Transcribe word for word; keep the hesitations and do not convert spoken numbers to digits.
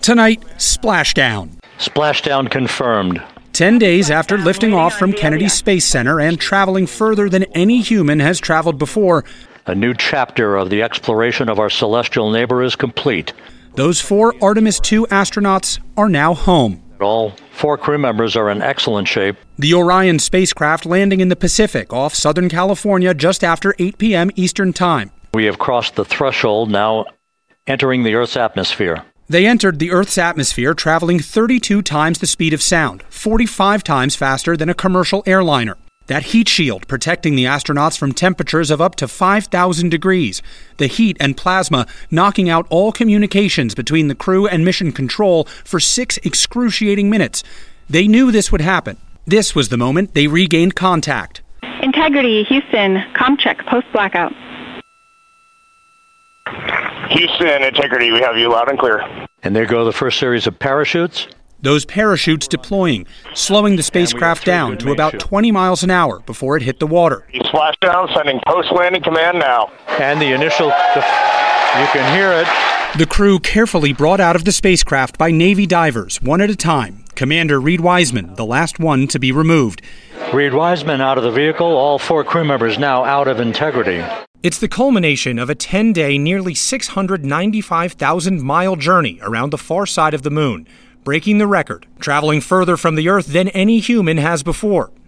Tonight, splashdown. Splashdown confirmed. Ten days after lifting off from Kennedy Space Center and traveling further than any human has traveled before, a new chapter of the exploration of our celestial neighbor is complete. Those four Artemis two astronauts are now home. All four crew members are in excellent shape. The Orion spacecraft landing in the Pacific off Southern California just after eight p.m. Eastern Time. We have crossed the threshold, now entering the Earth's atmosphere. They entered the Earth's atmosphere traveling thirty-two times the speed of sound, forty-five times faster than a commercial airliner. That heat shield protecting the astronauts from temperatures of up to five thousand degrees. The heat and plasma knocking out all communications between the crew and mission control for six excruciating minutes. They knew this would happen. This was the moment they regained contact. Integrity, Houston, comm check, post-blackout. Houston, Integrity, we have you loud and clear. And there go the first series of parachutes. Those parachutes deploying, slowing the spacecraft down to about twenty miles an hour before it hit the water. Splashdown, sending post-landing command now. And the initial, the, you can hear it. The crew carefully brought out of the spacecraft by Navy divers, one at a time. Commander Reed Wiseman, the last one to be removed. Reed Wiseman out of the vehicle, all four crew members now out of Integrity. It's the culmination of a ten-day, nearly six hundred ninety-five thousand mile journey around the far side of the moon, breaking the record, traveling further from the Earth than any human has before.